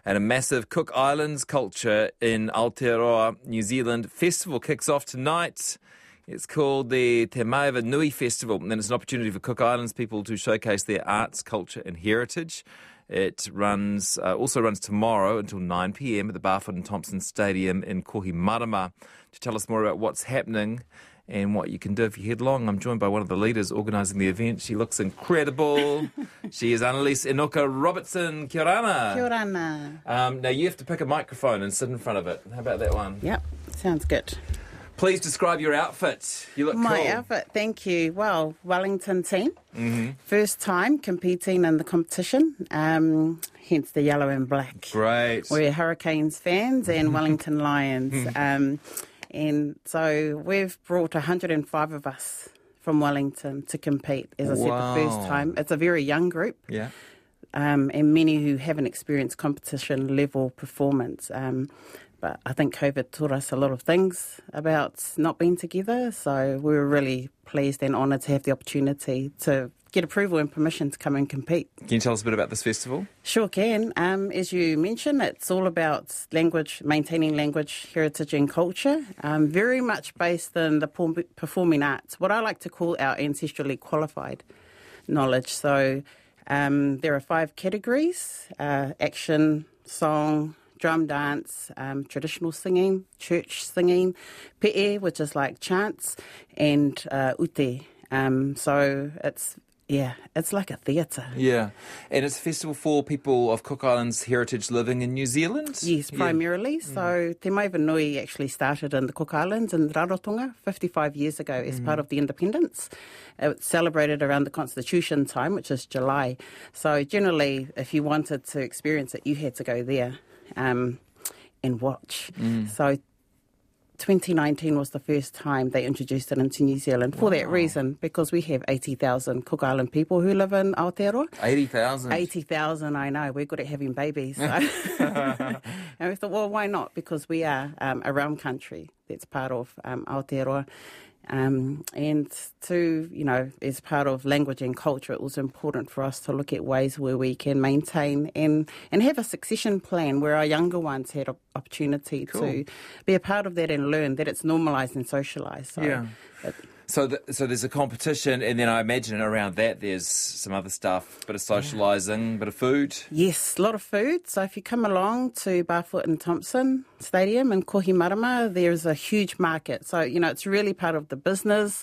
and a massive Cook Islands culture in Aotearoa, New Zealand. Festival kicks off tonight. It's called the Te Maeva Nui Festival, and it's an opportunity for Cook Islands people to showcase their arts, culture and heritage. It also runs tomorrow until 9 p.m. at the Barfoot and Thompson Stadium in Kohimarama. To tell us more about what's happening and what you can do if you head along, I'm joined by one of the leaders organising the event. She looks incredible. She is Annalise Enoka Robertson. Kia ora. Kia ora. Now you have to pick a microphone and sit in front of it. How about that one? Yep, sounds good. Please describe your outfit. You look cool. My outfit, thank you. Well, Wellington team. First time competing in the competition, hence the yellow and black. Great. We're Hurricanes fans and Wellington Lions. And so we've brought 105 of us from Wellington to compete, as I said, the first time. It's a very young group. Yeah. And many who haven't experienced competition level performance. But I think COVID taught us a lot of things about not being together. So we were really pleased and honoured to have the opportunity to get approval and permission to come and compete. Can you tell us a bit about this festival? Sure can. As you mentioned, it's all about language, maintaining language, heritage and culture. Very much based in the performing arts, what I like to call our ancestrally qualified knowledge. So there are 5 categories: action, song, drum dance, traditional singing, church singing, pe'e, which is like chants, and ute. So it's like a theatre. Yeah. And it's a festival for people of Cook Islands heritage living in New Zealand? Yes, primarily. So Te Maeva Nui actually started in the Cook Islands in Rarotonga 55 years ago as part of the independence. It was celebrated around the Constitution time, which is July. So generally, if you wanted to experience it, you had to go there and watch. So 2019 was the first time they introduced it into New Zealand for that reason, because we have 80,000 Cook Island people who live in Aotearoa. 80,000? 80,000, I know. We're good at having babies. So. And we thought, well, why not? Because we are a realm country that's part of Aotearoa. And to, as part of language and culture, it was important for us to look at ways where we can maintain and have a succession plan where our younger ones had an opportunity to be a part of that and learn that it's normalised and socialised. So, So there's a competition, and then I imagine around that there's some other stuff, bit of socialising, bit of food. Yes, a lot of food. So if you come along to Barfoot and Thompson Stadium in Kohimarama, there's a huge market. So, it's really part of the business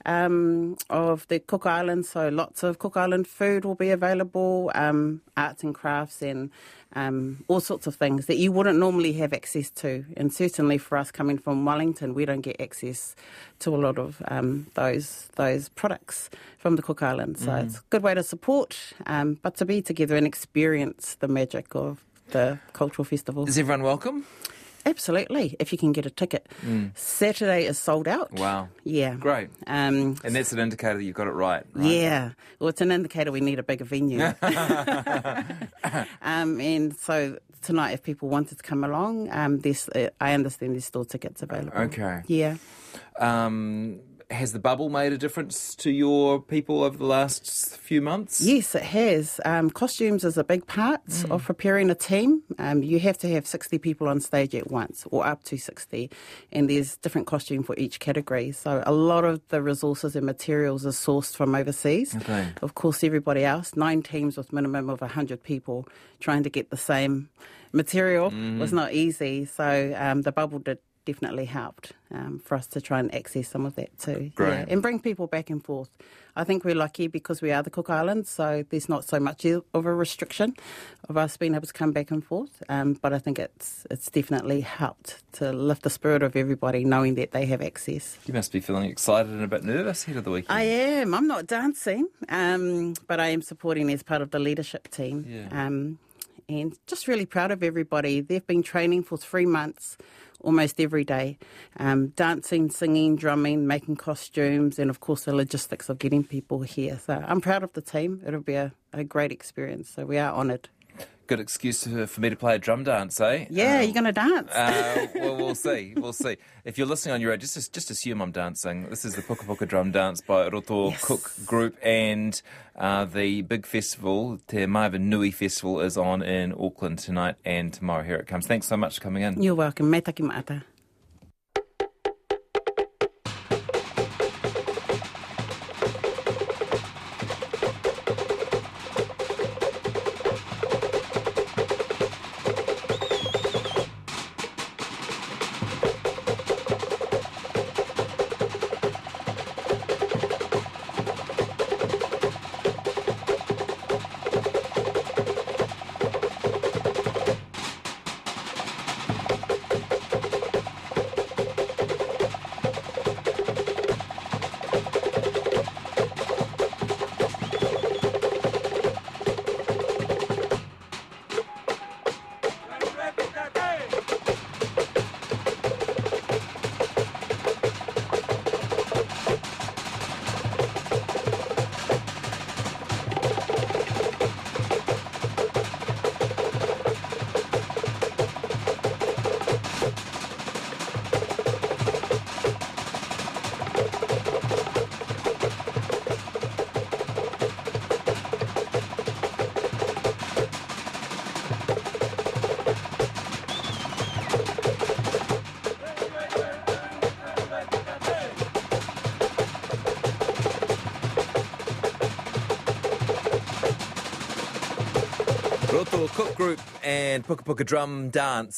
of the Cook Islands. So lots of Cook Island food will be available, arts and crafts and all sorts of things that you wouldn't normally have access to. And certainly for us coming from Wellington, we don't get access to a lot of those products from the Cook Islands. So it's a good way to support, but to be together and experience the magic of the cultural festival. Is everyone welcome? Absolutely, if you can get a ticket. Saturday is sold out. Wow. Yeah. Great. And that's an indicator that you've got it right? Yeah. Well, it's an indicator we need a bigger venue. And so tonight, if people wanted to come along, I understand there's still tickets available. Okay. Yeah. Has the bubble made a difference to your people over the last few months? Yes, it has. Costumes is a big part of preparing a team. You have to have 60 people on stage at once, or up to 60, and there's different costume for each category. So a lot of the resources and materials are sourced from overseas. Okay. Of course, everybody else, 9 teams with minimum of 100 people trying to get the same material was not easy. So the bubble definitely helped for us to try and access some of that too. Great. Yeah, and bring people back and forth. I think we're lucky because we are the Cook Islands, so there's not so much of a restriction of us being able to come back and forth. But I think it's definitely helped to lift the spirit of everybody knowing that they have access. You must be feeling excited and a bit nervous ahead of the weekend. I am. I'm not dancing, but I am supporting as part of the leadership team. Yeah. And just really proud of everybody. They've been training for 3 months almost every day, dancing, singing, drumming, making costumes, and of course the logistics of getting people here. So I'm proud of the team. It'll be a great experience. So we are honoured. good excuse for me to play a drum dance, eh? Yeah, you're going to dance. Well, we'll see. We'll see. If you're listening on your radio, just assume I'm dancing. This is the Puka Puka Drum Dance by Roto Cook Group, and the big festival, Te Maiva Nui Festival, is on in Auckland tonight and tomorrow. Here it comes. Thanks so much for coming in. You're welcome. Me taki maata. Roto Cook Group and Puka Puka Drum Dance.